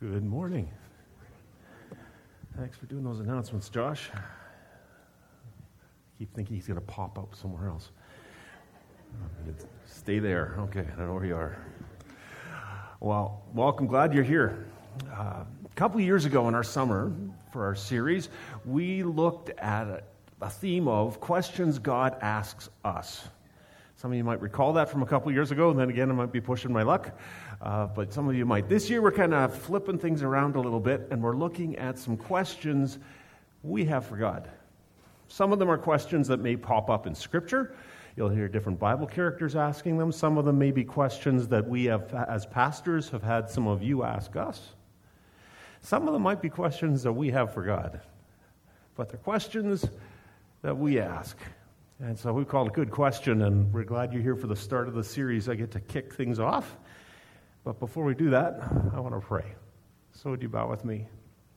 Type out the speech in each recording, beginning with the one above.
Good morning. Thanks for doing those announcements, Josh. I keep thinking he's going to pop up somewhere else. Stay there. Okay, I know where you are. Well, welcome. Glad you're here. A couple of years ago in our summer, for our series, we looked at a theme of questions God asks us. Some of you might recall that from a couple of years ago, and then again, I might be pushing my luck, but some of you might. This year, we're kind of flipping things around a little bit, and we're looking at some questions we have for God. Some of them are questions that may pop up in Scripture. You'll hear different Bible characters asking them. Some of them may be questions that we have, as pastors, have had some of you ask us. Some of them might be questions that we have for God, but they're questions that we ask. And so we call it a good question, and we're glad you're here for the start of the series. I get to kick things off. But before we do that, I want to pray. So would you bow with me?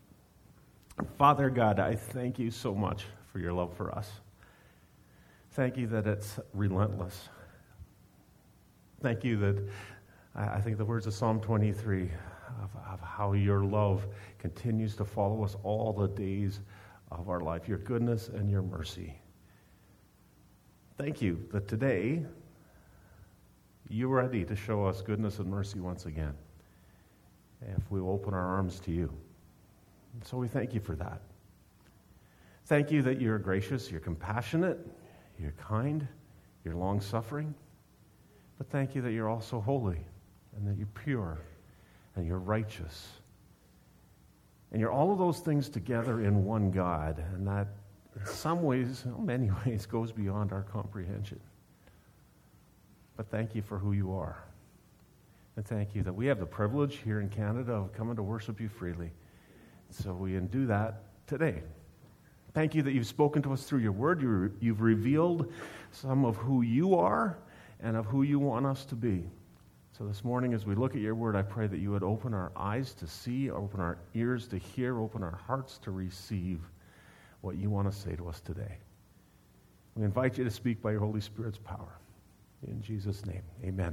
Father God, I thank you so much for your love for us. Thank you that it's relentless. Thank you that I think the words of Psalm 23 of how your love continues to follow us all the days of our life, your goodness and your mercy. Thank you that today you're ready to show us goodness and mercy once again if we open our arms to you. And so we thank you for that. Thank you that you're gracious, you're compassionate, you're kind, you're long-suffering. But thank you that you're also holy and that you're pure and you're righteous. And you're all of those things together in one God, and that in some ways, in many ways, goes beyond our comprehension. But thank you for who you are. And thank you that we have the privilege here in Canada of coming to worship you freely. So we can do that today. Thank you that you've spoken to us through your word. You've revealed some of who you are and of who you want us to be. So this morning, as we look at your word, I pray that you would open our eyes to see, open our ears to hear, open our hearts to receive what you want to say to us today. We invite you to speak by your Holy Spirit's power. In Jesus' name, amen.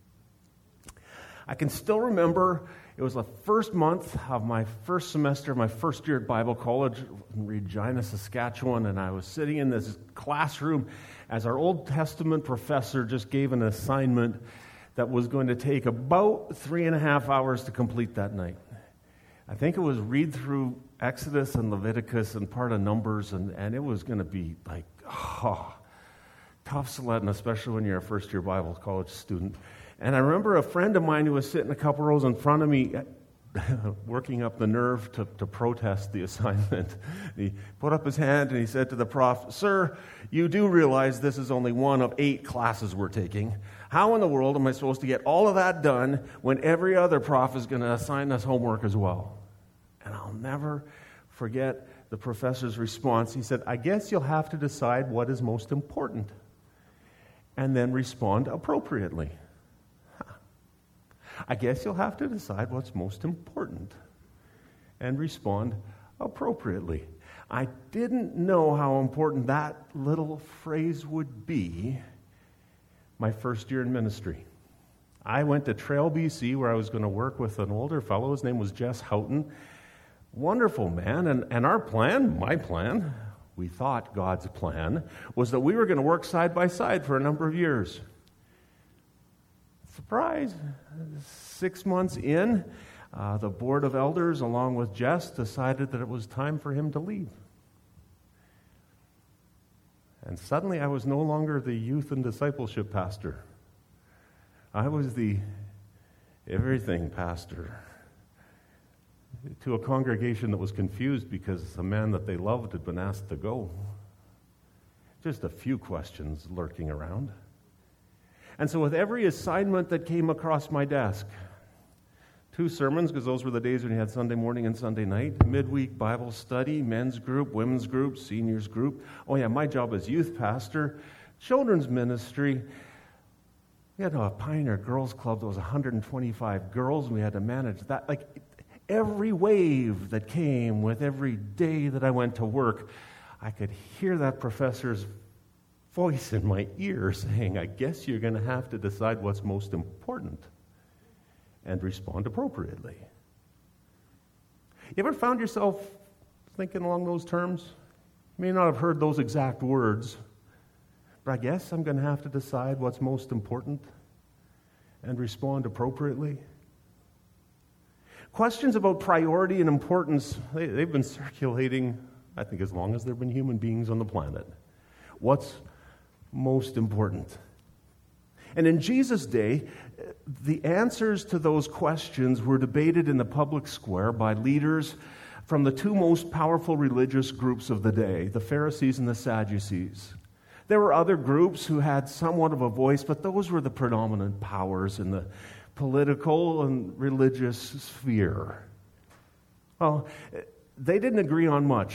I can still remember it was the first month of my first semester, my first year at Bible College in Regina, Saskatchewan, and I was sitting in this classroom as our Old Testament professor just gave an assignment that was going to take about 3.5 hours to complete that night. I think it was read through Exodus and Leviticus and part of Numbers, and it was going to be like, tough sledding, especially when you're a first-year Bible college student. And I remember a friend of mine who was sitting a couple rows in front of me, working up the nerve to protest the assignment. He put up his hand and he said to the prof, "Sir, you do realize this is only one of 8 classes we're taking. How in the world am I supposed to get all of that done when every other prof is going to assign us homework as well?" And I'll never forget the professor's response. He said, "I guess you'll have to decide what is most important and then respond appropriately." I guess you'll have to decide what's most important and respond appropriately. I didn't know how important that little phrase would be my first year in ministry. I went to Trail, BC, where I was going to work with an older fellow. His name was Jess Houghton. Wonderful man. And our plan, my plan, we thought God's plan, was that we were going to work side by side for a number of years. Surprise! 6 months in, the board of elders, along with Jess, decided that it was time for him to leave. And suddenly I was no longer the youth and discipleship pastor. I was the everything pastor to a congregation that was confused because the man that they loved had been asked to go. Just a few questions lurking around. And so with every assignment that came across my desk, 2 sermons, because those were the days when you had Sunday morning and Sunday night, midweek Bible study, men's group, women's group, seniors group. Oh yeah, my job as youth pastor, children's ministry. We had a Pioneer Girls Club that was 125 girls, and we had to manage that. Like every wave that came with every day that I went to work, I could hear that professor's voice in my ear saying, "I guess you're going to have to decide what's most important and respond appropriately." You ever found yourself thinking along those terms? You may not have heard those exact words, but I guess I'm going to have to decide what's most important and respond appropriately. Questions about priority and importance, they've been circulating, I think, as long as there have been human beings on the planet. What's most important? And in Jesus' day, the answers to those questions were debated in the public square by leaders from the two most powerful religious groups of the day, the Pharisees and the Sadducees. There were other groups who had somewhat of a voice, but those were the predominant powers in the political and religious sphere. Well, they didn't agree on much.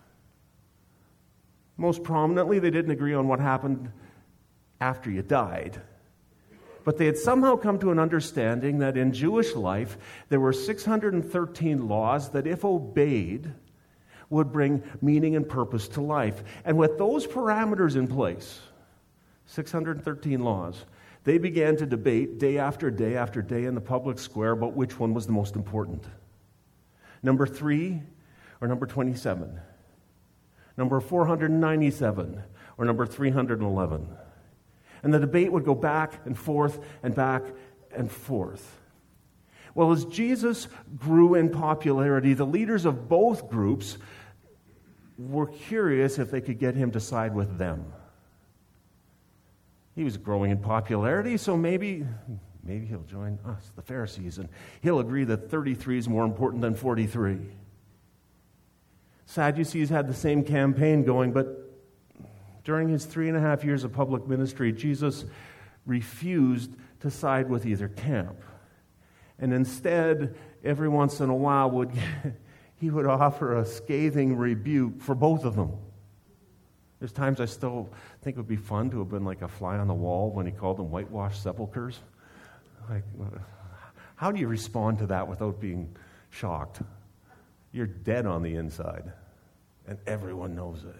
Most prominently, they didn't agree on what happened after you died. But they had somehow come to an understanding that in Jewish life, there were 613 laws that, if obeyed, would bring meaning and purpose to life. And with those parameters in place, 613 laws, they began to debate day after day after day in the public square about which one was the most important. Number 3 or number 27? Number 497 or number 311? And the debate would go back and forth and back and forth. Well, as Jesus grew in popularity, the leaders of both groups were curious if they could get him to side with them. He was growing in popularity, so maybe he'll join us, the Pharisees, and he'll agree that 33 is more important than 43. Sadducees had the same campaign going, but during his 3.5 years of public ministry, Jesus refused to side with either camp. And instead, every once in a while, he would offer a scathing rebuke for both of them. There's times I still think it would be fun to have been like a fly on the wall when he called them whitewashed sepulchers. Like, how do you respond to that without being shocked? You're dead on the inside, and everyone knows it.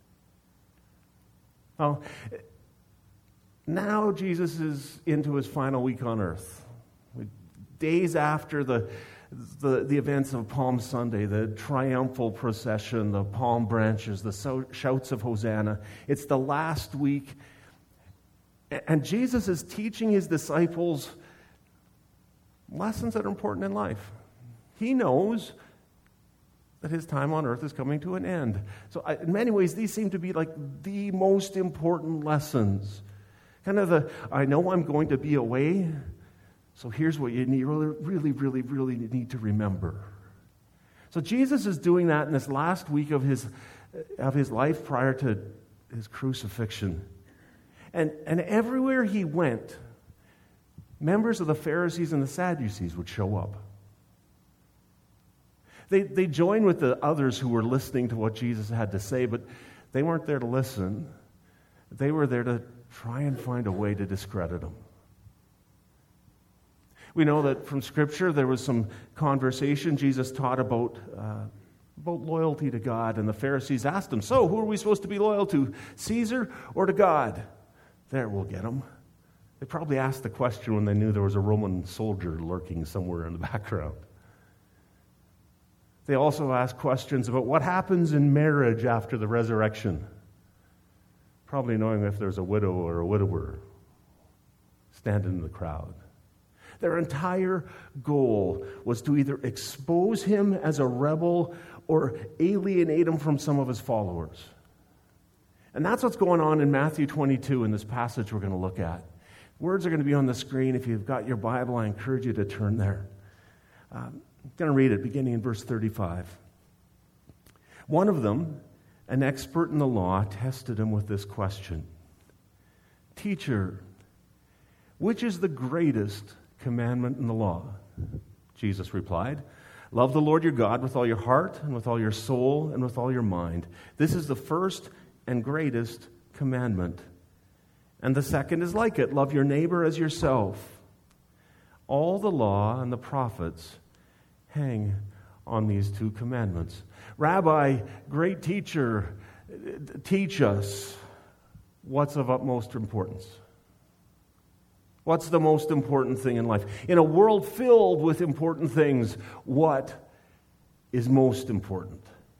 Well, now Jesus is into his final week on earth. Days after the events of Palm Sunday, the triumphal procession, the palm branches, the shouts of Hosanna. It's the last week, and Jesus is teaching his disciples lessons that are important in life. He knows that his time on earth is coming to an end. So in many ways, these seem to be like the most important lessons. Kind of I know I'm going to be away, so here's what you really need to remember. So Jesus is doing that in this last week of his life prior to his crucifixion. And everywhere he went, members of the Pharisees and the Sadducees would show up. They joined with the others who were listening to what Jesus had to say, but they weren't there to listen. They were there to try and find a way to discredit him. We know that from Scripture there was some conversation Jesus taught about loyalty to God, and the Pharisees asked him, so who are we supposed to be loyal to, Caesar or to God? There, we'll get him. They probably asked the question when they knew there was a Roman soldier lurking somewhere in the background. They also asked questions about what happens in marriage after the resurrection, probably knowing if there's a widow or a widower standing in the crowd. Their entire goal was to either expose him as a rebel or alienate him from some of his followers. And that's what's going on in Matthew 22 in this passage we're going to look at. Words are going to be on the screen. If you've got your Bible, I encourage you to turn there. I'm going to read it beginning in verse 35. One of them, an expert in the law, tested him with this question. Teacher, which is the greatest commandment in the law? Jesus replied, love the Lord your God with all your heart and with all your soul and with all your mind. This is the first and greatest commandment. And the second is like it, love your neighbor as yourself. All the law and the prophets hang on these two commandments. Rabbi, great teacher, teach us what's of utmost importance. What's the most important thing in life? In a world filled with important things, what is most important.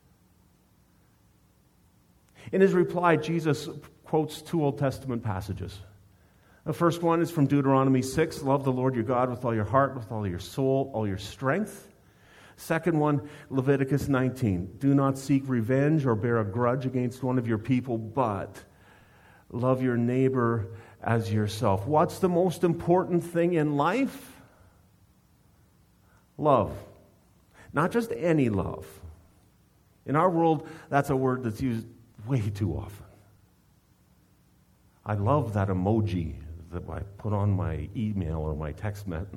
In his reply, Jesus quotes 2 Old Testament passages. The first one is from Deuteronomy 6, love the Lord your God with all your heart, with all your soul, all your strength. Second one, Leviticus 19, do not seek revenge or bear a grudge against one of your people, but love your neighbor as yourself. What's the most important thing in life? Love. Not just any love. In our world, that's a word that's used way too often. I love that emoji that I put on my email or my text message.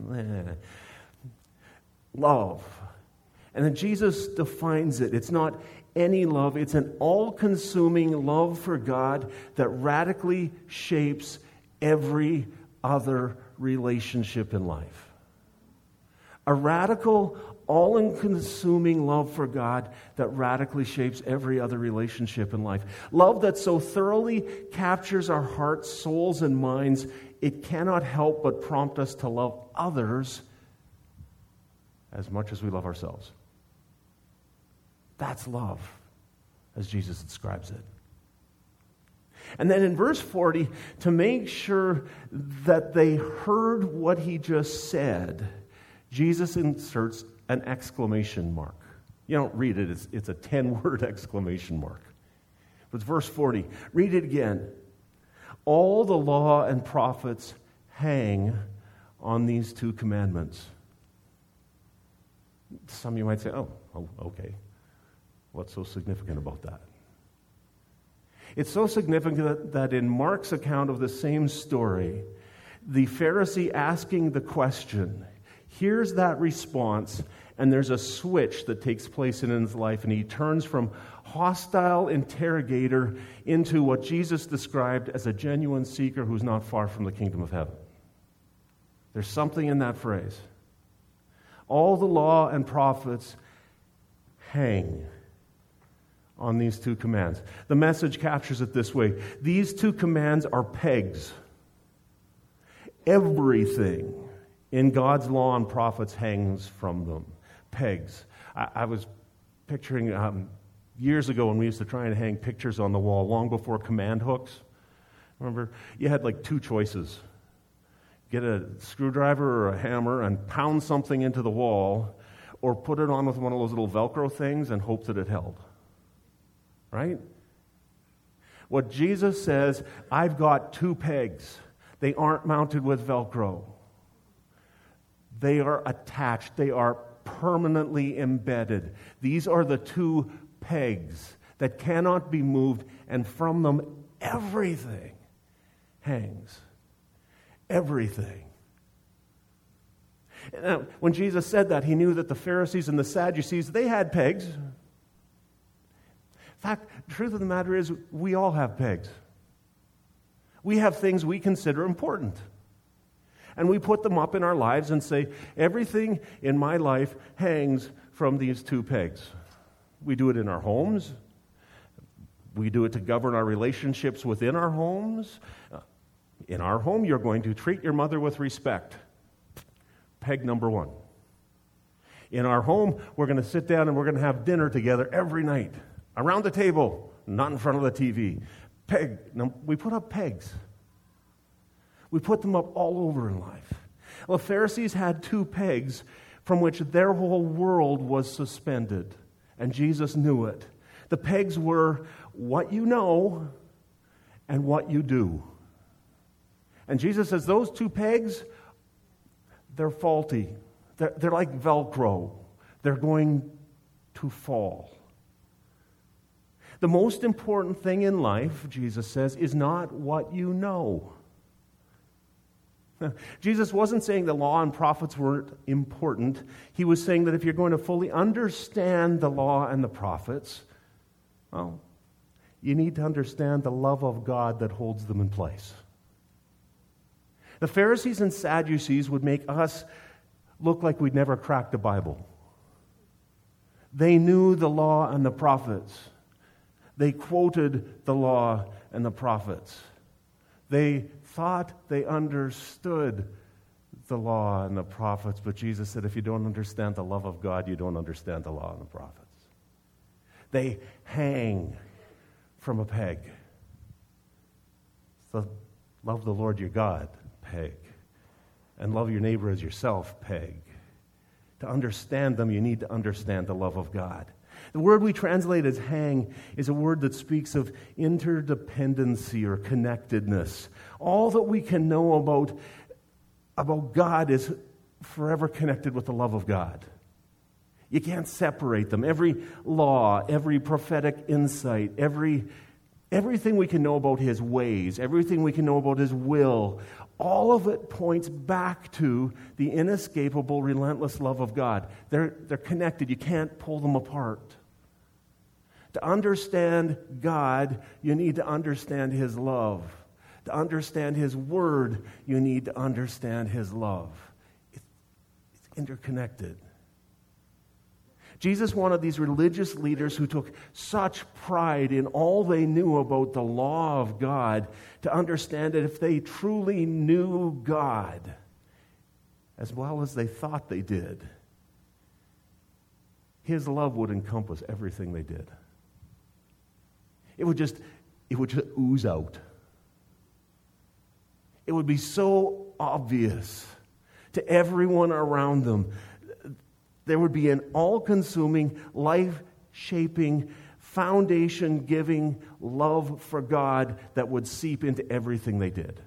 Love. And then Jesus defines it. It's not any love. It's an all-consuming love for God that radically shapes every other relationship in life. A radical, all-consuming love for God that radically shapes every other relationship in life. Love that so thoroughly captures our hearts, souls, and minds, it cannot help but prompt us to love others as much as we love ourselves. That's love, as Jesus describes it. And then in verse 40, to make sure that they heard what he just said, Jesus inserts an exclamation mark. You don't read it, it's a 10-word exclamation mark. But verse 40, read it again. All the law and prophets hang on these 2 commandments. Some of you might say, oh, okay. What's so significant about that? It's so significant that in Mark's account of the same story, the Pharisee asking the question, hears that response, and there's a switch that takes place in his life, and he turns from hostile interrogator into what Jesus described as a genuine seeker who's not far from the kingdom of heaven. There's something in that phrase. All the law and prophets hang on these 2 commands. The Message captures it this way. These 2 commands are pegs. Everything in God's law and prophets hangs from them. Pegs. I was picturing years ago when we used to try and hang pictures on the wall, long before command hooks. Remember? You had like 2 choices. Get a screwdriver or a hammer and pound something into the wall, or put it on with one of those little Velcro things and hope that it held. Right? What Jesus says, I've got 2 pegs. They aren't mounted with Velcro. They are attached. They are permanently embedded. These are the 2 pegs that cannot be moved, and from them everything hangs. Everything. Now, when Jesus said that, he knew that the Pharisees and the Sadducees, they had pegs. In fact, the truth of the matter is, we all have pegs. We have things we consider important. And we put them up in our lives and say, everything in my life hangs from these 2 pegs. We do it in our homes. We do it to govern our relationships within our homes. In our home, you're going to treat your mother with respect. Peg number 1. In our home, we're going to sit down and we're going to have dinner together every night. Around the table, not in front of the TV. Peg. Now, we put up pegs. We put them up all over in life. Well, the Pharisees had 2 pegs from which their whole world was suspended. And Jesus knew it. The pegs were what you know and what you do. And Jesus says those 2 pegs, they're faulty. They're like Velcro. They're going to fall. The most important thing in life, Jesus says, is not what you know. Jesus wasn't saying the law and prophets weren't important. He was saying that if you're going to fully understand the law and the prophets, well, you need to understand the love of God that holds them in place. The Pharisees and Sadducees would make us look like we'd never cracked a Bible. They knew the law and the prophets. They quoted the law and the prophets. They thought they understood the law and the prophets, but Jesus said, if you don't understand the love of God, you don't understand the law and the prophets. They hang from a peg. So love the Lord your God, peg. And love your neighbor as yourself, peg. To understand them, you need to understand the love of God. The word we translate as hang is a word that speaks of interdependency or connectedness. All that we can know about God is forever connected with the love of God. You can't separate them. Every law, every prophetic insight, everything we can know about His ways, everything we can know about His will, all of it points back to the inescapable, relentless love of God. They're connected. You can't pull them apart. To understand God, you need to understand His love. To understand His Word, you need to understand His love. It's interconnected. Jesus wanted these religious leaders who took such pride in all they knew about the law of God to understand that if they truly knew God as well as they thought they did, His love would encompass everything they did. It would just ooze out. It would be so obvious to everyone around them. There would be an all-consuming, life-shaping, foundation-giving love for God that would seep into everything they did.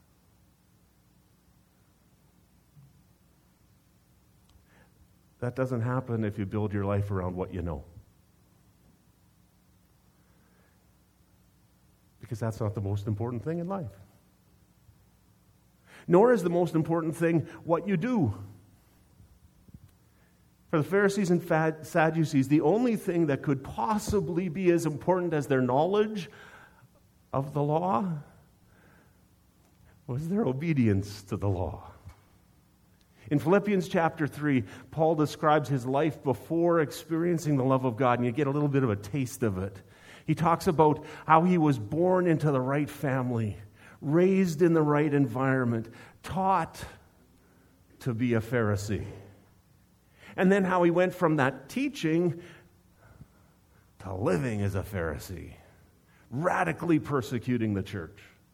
That doesn't happen if you build your life around what you know. Because that's not the most important thing in life. Nor is the most important thing what you do. For the Pharisees and Sadducees, the only thing that could possibly be as important as their knowledge of the law was their obedience to the law. In Philippians chapter 3, Paul describes his life before experiencing the love of God, and you get a little bit of a taste of it. He talks about how he was born into the right family, raised in the right environment, taught to be a Pharisee. And then how he went from that teaching to living as a Pharisee, radically persecuting the church.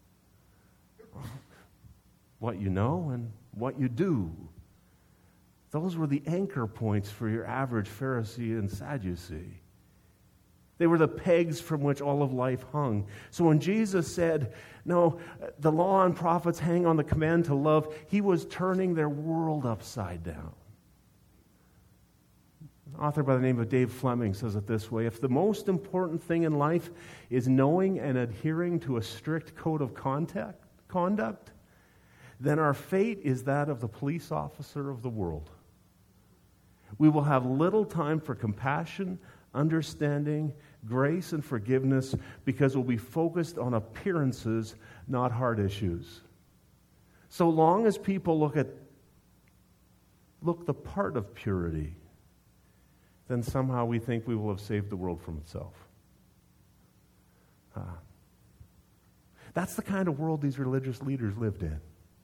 What you know and what you do. Those were the anchor points for your average Pharisee and Sadducee. They were the pegs from which all of life hung. So when Jesus said, no, the law and prophets hang on the command to love, He was turning their world upside down. An author by the name of Dave Fleming says it this way: if the most important thing in life is knowing and adhering to a strict code of conduct, then our fate is that of the police officer of the world. We will have little time for compassion, understanding, grace, and forgiveness because we'll be focused on appearances, not heart issues. So long as people look the part of purity, then somehow we think we will have saved the world from itself. That's the kind of world these religious leaders lived in.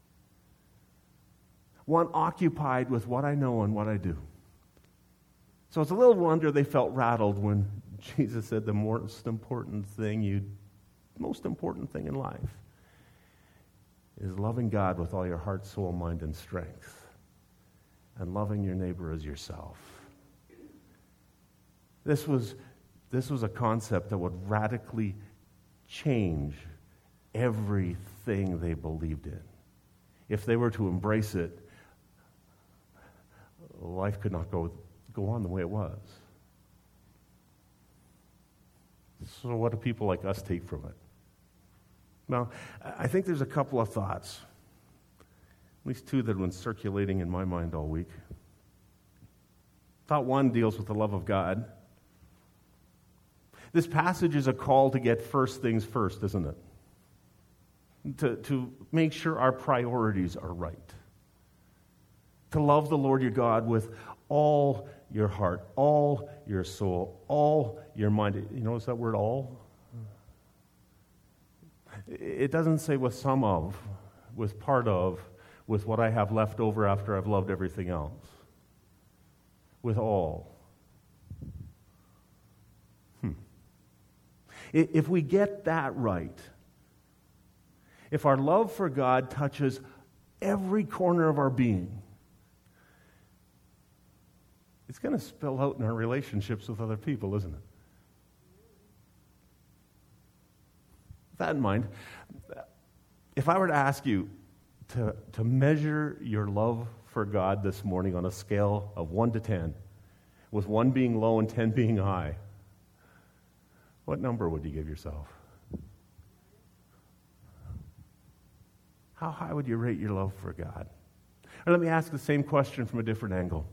One occupied with what I know and what I do. So it's a little wonder they felt rattled when Jesus said the most important thing in life is loving God with all your heart, soul, mind, and strength, and loving your neighbor as yourself. This was a concept that would radically change everything they believed in. If they were to embrace it, life could not go on the way it was. So what do people like us take from it? Well, I think there's a couple of thoughts, at least two that have been circulating in my mind all week. Thought one deals with the love of God. This passage is a call to get first things first, isn't it? To make sure our priorities are right. To love the Lord your God with all your heart, all your soul, all your mind. You notice that word all? It doesn't say with some of, with part of, with what I have left over after I've loved everything else. With all. If we get that right, if our love for God touches every corner of our being, it's going to spill out in our relationships with other people, isn't it? With that in mind, if I were to ask you to measure your love for God this morning on a scale of 1 to 10, with 1 being low and 10 being high, what number would you give yourself? How high would you rate your love for God? Or let me ask the same question from a different angle.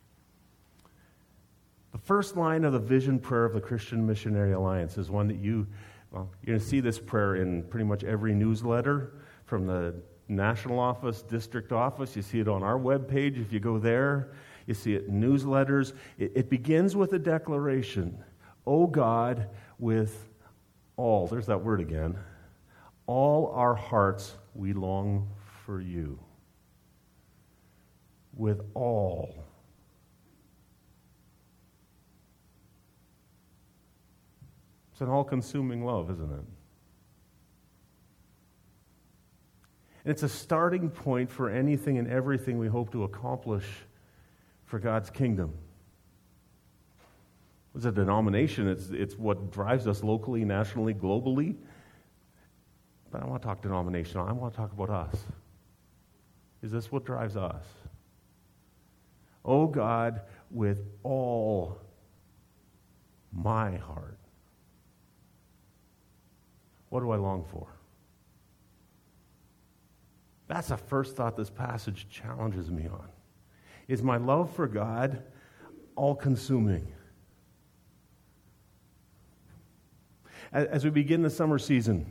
The first line of the vision prayer of the Christian Missionary Alliance is one that you're going to see this prayer in pretty much every newsletter from the national office, district office. You see it on our webpage if you go there. You see it in newsletters. It begins with a declaration. O God, with all, there's that word again, all our hearts we long for you. With all. It's an all-consuming love, isn't it? And it's a starting point for anything and everything we hope to accomplish for God's kingdom. It's a denomination. It's what drives us locally, nationally, globally. But I don't want to talk denominational. I want to talk about us. Is this what drives us? Oh God, with all my heart. What do I long for? That's the first thought this passage challenges me on. Is my love for God all-consuming? As we begin the summer season,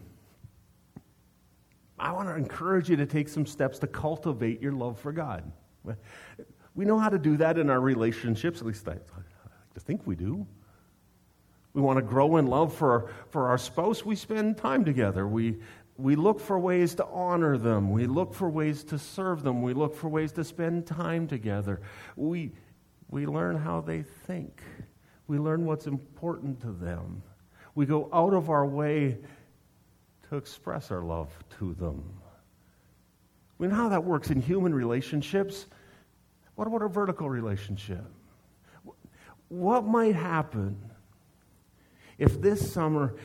I want to encourage you to take some steps to cultivate your love for God. We know how to do that in our relationships, at least I like to think we do. We want to grow in love for our spouse. We spend time together. We look for ways to honor them. We look for ways to serve them. We look for ways to spend time together. We learn how they think. We learn what's important to them. We go out of our way to express our love to them. We know how that works in human relationships. What about a vertical relationship? What might happen if this summer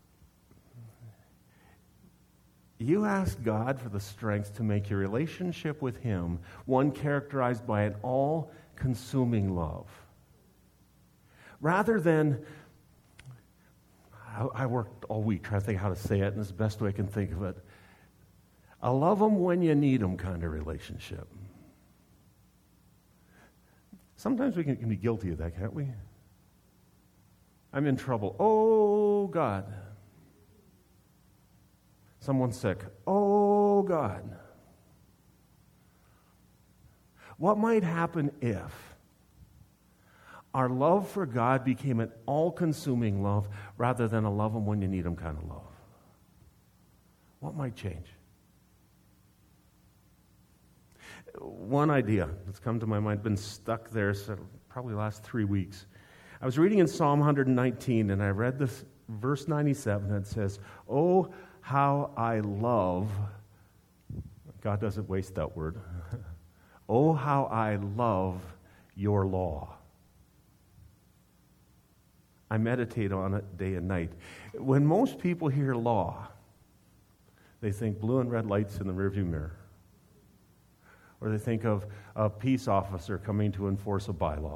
you ask God for the strength to make your relationship with Him one characterized by an all-consuming love? Rather than, I worked all week trying to think how to say it, and it's the best way I can think of it, a love them when you need them kind of relationship. Sometimes we can be guilty of that, can't we? I'm in trouble. Oh, God. Someone's sick. Oh, God. What might happen if our love for God became an all-consuming love rather than a love them when you need them kind of love? What might change? One idea that's come to my mind, been stuck there probably the last 3 weeks. I was reading in Psalm 119, and I read this verse 97, and it says, "Oh, how I love," God doesn't waste that word, "Oh, how I love your law. I meditate on it day and night." When most people hear law, they think blue and red lights in the rearview mirror. Or they think of a peace officer coming to enforce a bylaw.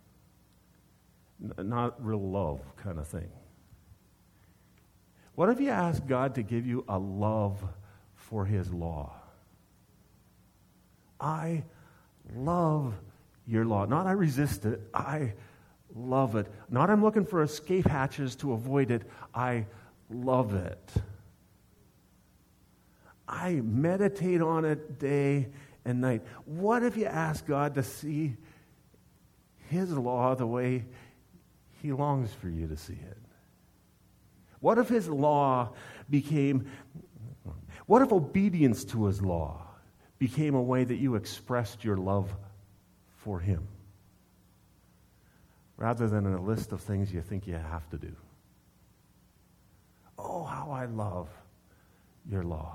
Not real love kind of thing. What if you ask God to give you a love for His law? I love your law. Not I resist it, I love it. Not I'm looking for escape hatches to avoid it, I love it. I meditate on it day and night. What if you ask God to see His law the way He longs for you to see it? What if His law what if obedience to His law became a way that you expressed your love for Him, rather than a list of things you think you have to do. Oh, how I love your law.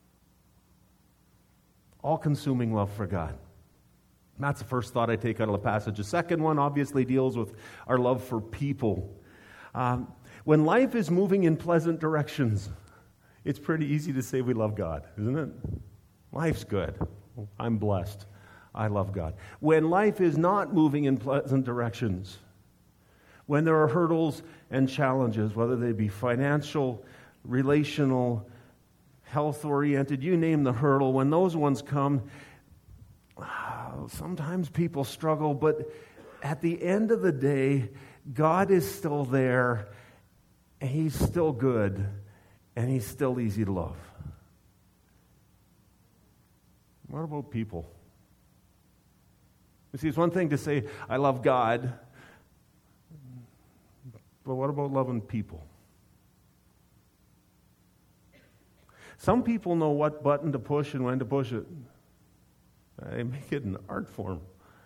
All-consuming love for God. And that's the first thought I take out of the passage. The second one obviously deals with our love for people. When life is moving in pleasant directions, it's pretty easy to say we love God, isn't it? Life's good. I'm blessed. I love God. When life is not moving in pleasant directions, when there are hurdles and challenges, whether they be financial, relational, health-oriented, you name the hurdle, when those ones come, sometimes people struggle, but at the end of the day, God is still there, and He's still good, and He's still easy to love. What about people? You see, it's one thing to say, I love God, but what about loving people? Some people know what button to push and when to push it. They make it an art form.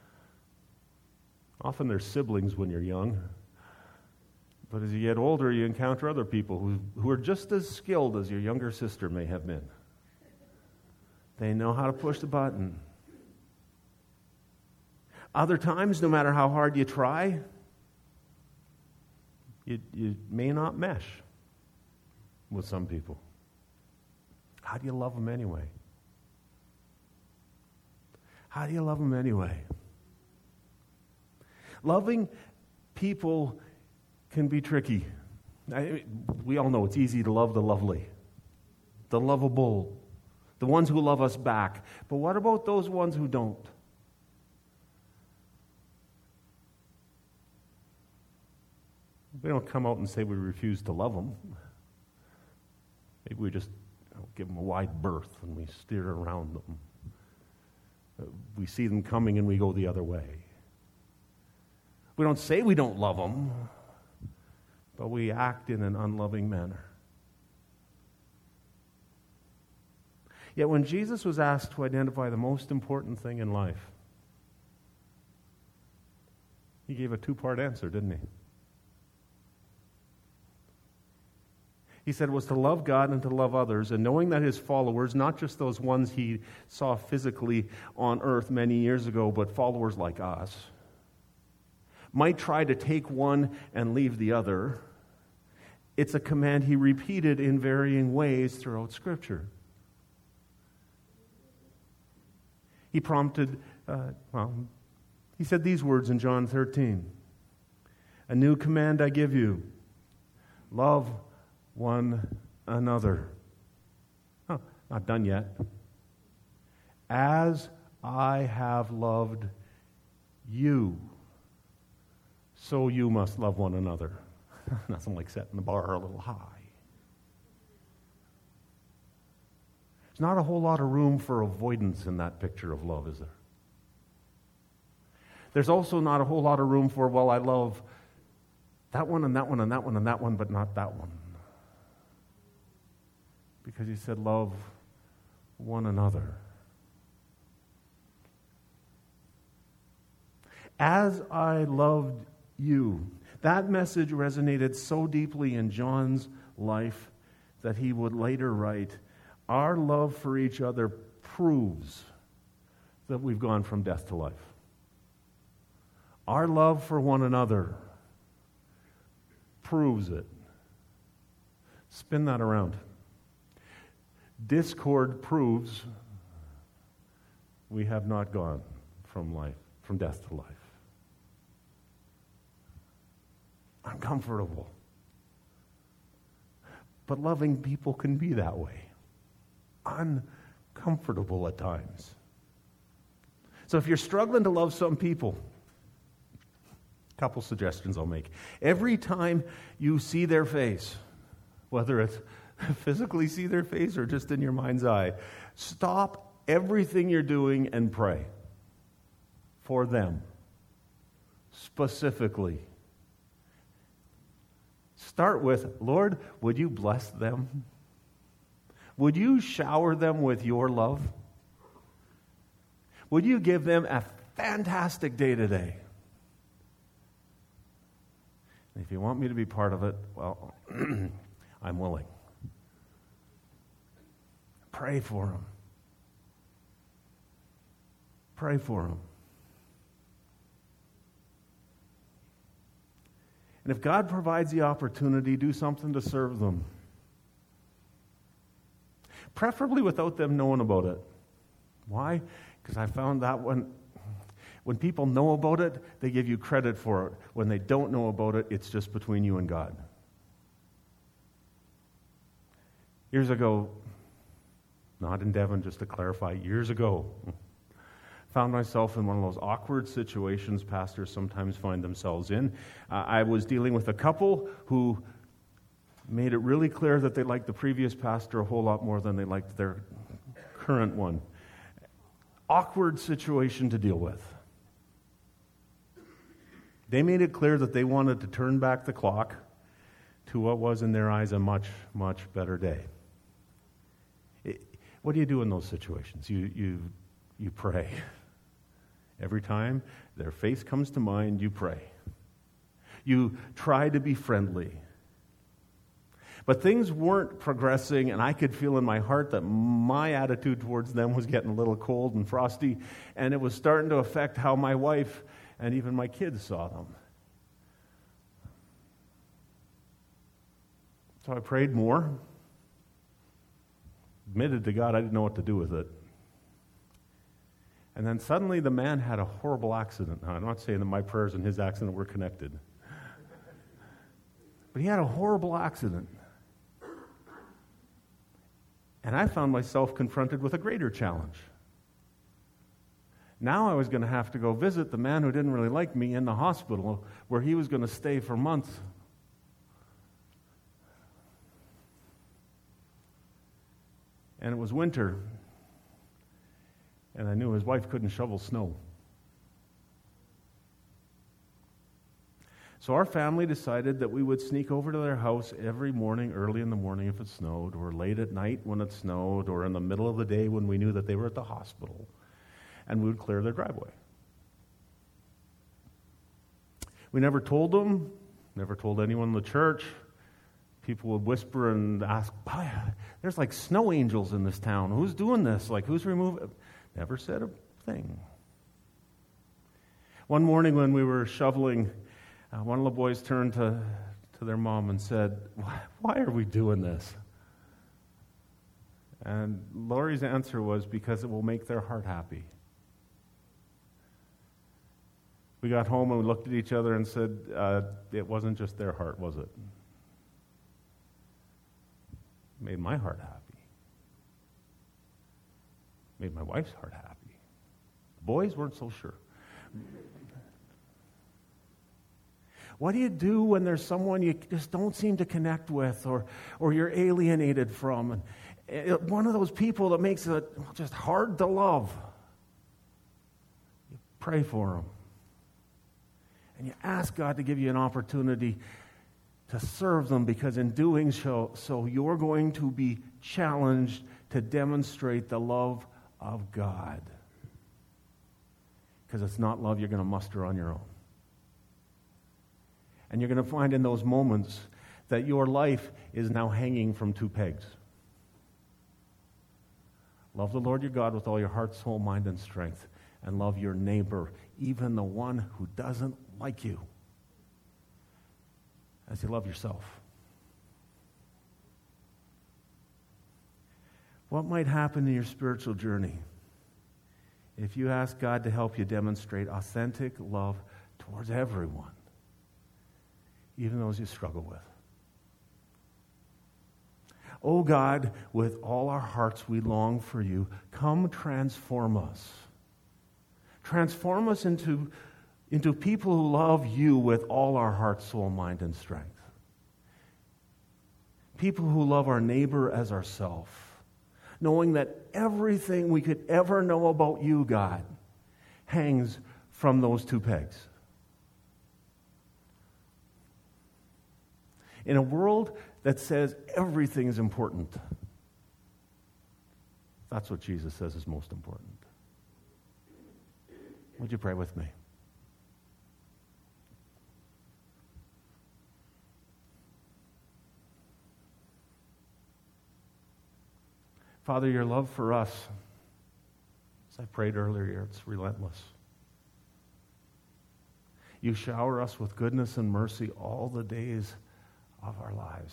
Often they're siblings when you're young. But as you get older, you encounter other people who are just as skilled as your younger sister may have been. They know how to push the button. Other times, no matter how hard you try, you may not mesh with some people. How do you love them anyway? How do you love them anyway? Loving people can be tricky. We all know it's easy to love the lovely, the lovable, the ones who love us back. But what about those ones who don't? We don't come out and say we refuse to love them. Maybe we just give them a wide berth and we steer around them. We see them coming and we go the other way. We don't say we don't love them, but we act in an unloving manner. Yet when Jesus was asked to identify the most important thing in life, He gave a two-part answer, didn't He? He said it was to love God and to love others, and knowing that His followers, not just those ones He saw physically on earth many years ago, but followers like us, might try to take one and leave the other. It's a command He repeated in varying ways throughout Scripture. He prompted, He said these words in John 13. A new command I give you, love one another. Oh, not done yet. As I have loved you, so you must love one another. Nothing like setting the bar a little high. There's not a whole lot of room for avoidance in that picture of love, is there? There's also not a whole lot of room for, well, I love that one and that one and that one and that one, but not that one. Because He said, love one another. As I loved you. That message resonated so deeply in John's life that he would later write, our love for each other proves that we've gone from death to life. Our love for one another proves it. Spin that around. Discord proves we have not gone from death to life. Uncomfortable. But loving people can be that way. Uncomfortable at times. So if you're struggling to love some people, a couple suggestions I'll make. Every time you see their face, whether it's physically see their face or just in your mind's eye, stop everything you're doing and pray for them specifically. Start with, Lord, would you bless them? Would you shower them with your love? Would you give them a fantastic day today? And if you want me to be part of it, well, I'm willing. Pray for them. Pray for them. And if God provides the opportunity, do something to serve them. Preferably without them knowing about it. Why? Because I found that when people know about it, they give you credit for it. When they don't know about it, it's just between you and God. Years ago, not in Devon, just to clarify, years ago, found myself in one of those awkward situations pastors sometimes find themselves in. I was dealing with a couple who made it really clear that they liked the previous pastor a whole lot more than they liked their current one. Awkward situation to deal with. They made it clear that they wanted to turn back the clock to what was in their eyes a much, much better day. What do you do in those situations? You pray. Every time their face comes to mind, you pray. You try to be friendly. But things weren't progressing, and I could feel in my heart that my attitude towards them was getting a little cold and frosty, and it was starting to affect how my wife and even my kids saw them. So I prayed more. Admitted to God I didn't know what to do with it. And then suddenly the man had a horrible accident. Now, I'm not saying that my prayers and his accident were connected. But he had a horrible accident. And I found myself confronted with a greater challenge. Now I was going to have to go visit the man who didn't really like me in the hospital where he was going to stay for months. And it was winter. And I knew his wife couldn't shovel snow. So our family decided that we would sneak over to their house every morning, early in the morning if it snowed, or late at night when it snowed, or in the middle of the day when we knew that they were at the hospital, and we would clear their driveway. We never told them, never told anyone in the church. People would whisper and ask, there's like snow angels in this town. Who's doing this? Like, who's removing? Never said a thing. One morning when we were shoveling, one of the boys turned to their mom and said, why are we doing this? And Lori's answer was, because it will make their heart happy. We got home and we looked at each other and said, it wasn't just their heart, was it? It made my heart happy. It made my wife's heart happy. The boys weren't so sure. What do you do when there's someone you just don't seem to connect with or you're alienated from? And one of those people that makes it just hard to love. You pray for them. And you ask God to give you an opportunity to serve them, because in doing so you're going to be challenged to demonstrate the love of God. Because it's not love you're going to muster on your own. And you're going to find in those moments that your life is now hanging from two pegs. Love the Lord your God with all your heart, soul, mind, and strength. And love your neighbor, even the one who doesn't like you, as you love yourself. What might happen in your spiritual journey if you ask God to help you demonstrate authentic love towards everyone, even those you struggle with? Oh God, with all our hearts we long for you. Come transform us. Transform us into people who love you with all our heart, soul, mind, and strength. People who love our neighbor as ourselves, knowing that everything we could ever know about you, God, hangs from those two pegs. In a world that says everything is important, that's what Jesus says is most important. Would you pray with me? Father, your love for us, as I prayed earlier, it's relentless. You shower us with goodness and mercy all the days of our lives.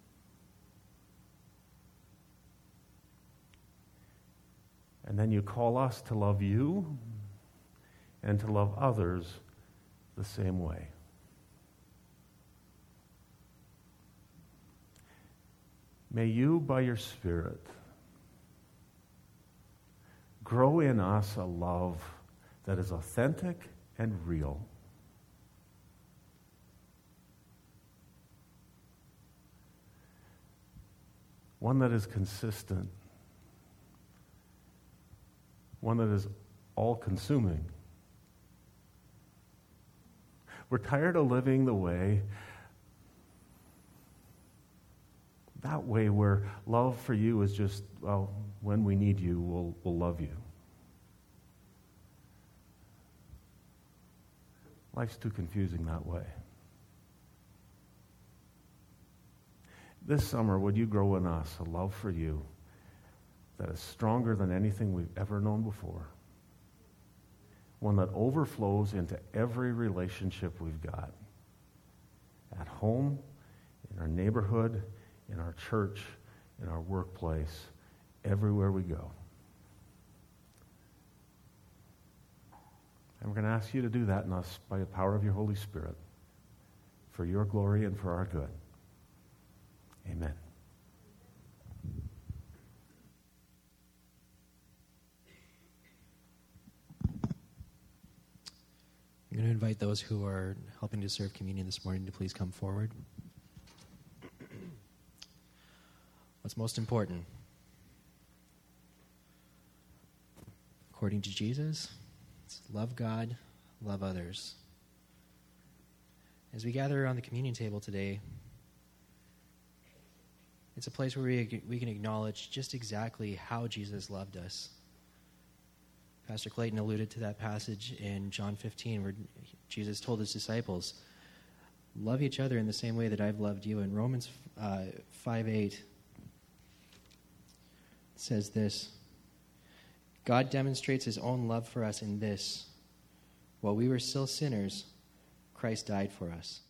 And then you call us to love you and to love others the same way. May you, by your Spirit, grow in us a love that is authentic and real. One that is consistent. One that is all-consuming. We're tired of living that way where love for you is just, well, when we need you, we'll love you. Life's too confusing that way. This summer, would you grow in us a love for you that is stronger than anything we've ever known before? One that overflows into every relationship we've got. At home, in our neighborhood, in our church, in our workplace, everywhere we go. And we're going to ask you to do that in us by the power of your Holy Spirit, for your glory and for our good. Amen. I'm going to invite those who are helping to serve communion this morning to please come forward. What's most important? According to Jesus, it's love God, love others. As we gather around the communion table today, it's a place where we can acknowledge just exactly how Jesus loved us. Pastor Clayton alluded to that passage in John 15 where Jesus told his disciples, love each other in the same way that I've loved you. In Romans 5:8 says this, God demonstrates his own love for us in this: while we were still sinners, Christ died for us.